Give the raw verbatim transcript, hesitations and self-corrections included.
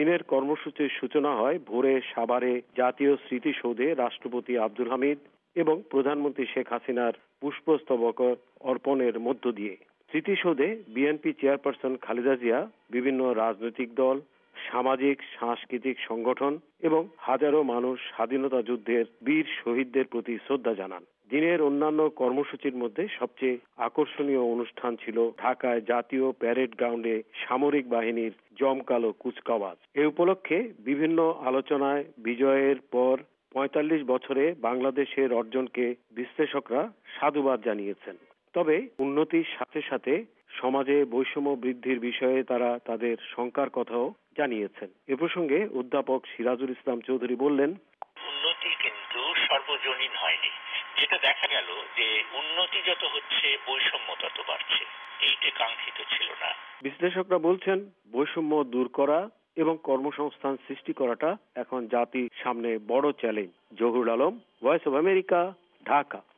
দিনের কর্মসূচির সূচনা হয় ভোরে সাভারে জাতীয় স্মৃতিসৌধে রাষ্ট্রপতি আব্দুল হামিদ এবং প্রধানমন্ত্রী শেখ হাসিনার পুষ্পস্তবক অর্পণের মধ্য দিয়ে। স্মৃতিসৌধে বিএনপি চেয়ারপারসন খালেদা জিয়া, বিভিন্ন রাজনৈতিক দল, সামাজিক সাংস্কৃতিক সংগঠন এবং হাজারো মানুষ স্বাধীনতা যুদ্ধের বীর শহীদদের প্রতি শ্রদ্ধা জানান। দিনের অন্যান্য কর্মসূচির মধ্যে সবচেয়ে আকর্ষণীয় অনুষ্ঠান ছিল ঢাকায় জাতীয় প্যারেড গ্রাউন্ডে সামরিক বাহিনীর জমকালো কুচকাওয়াজ। এ উপলক্ষে বিভিন্ন আলোচনায় বিজয়ের পর পঁয়তাল্লিশ বছরে বাংলাদেশের অর্জনকে বিশ্লেষকরা সাধুবাদ জানিয়েছেন। তবে উন্নতির সাথে সাথে সমাজে বৈষম্য বৃদ্ধির বিষয়ে তারা তাদের শঙ্কার কথাও জানিয়েছেন। এ প্রসঙ্গে অধ্যাপক সিরাজুল ইসলাম চৌধুরী বললেন, উন্নতি কিন্তু সর্বজনীন হয়নি। যেটা দেখা গেল যে উন্নতি যত হচ্ছে বৈষম্য তত বাড়ছে, এইটা কাঙ্ক্ষিত ছিল না। বিশ্লেষকরা বলছেন বৈষম্য দূর করা এবং কর্মসংস্থান সৃষ্টি করাটা এখন জাতির সামনে বড় challenge. Zahurul Alam, Voice of America, Dhaka.